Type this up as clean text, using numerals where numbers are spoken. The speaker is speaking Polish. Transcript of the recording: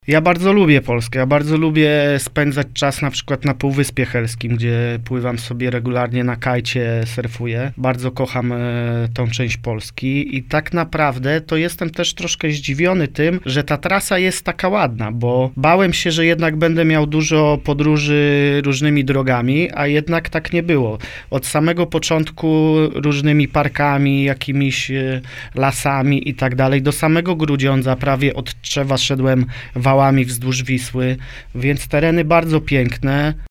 Ja bardzo lubię Polskę, ja bardzo lubię spędzać czas na przykład na Półwyspie Helskim, gdzie pływam sobie regularnie na kajcie, surfuję. Bardzo kocham tą część Polski i tak naprawdę to jestem też troszkę zdziwiony tym, że ta trasa jest taka ładna, bo bałem się, że jednak będę miał dużo podróży różnymi drogami, a jednak tak nie było. Od samego początku różnymi parkami, jakimiś lasami i tak dalej, do samego Grudziądza, prawie od Tczewa szedłem wałami wzdłuż Wisły, więc tereny bardzo piękne.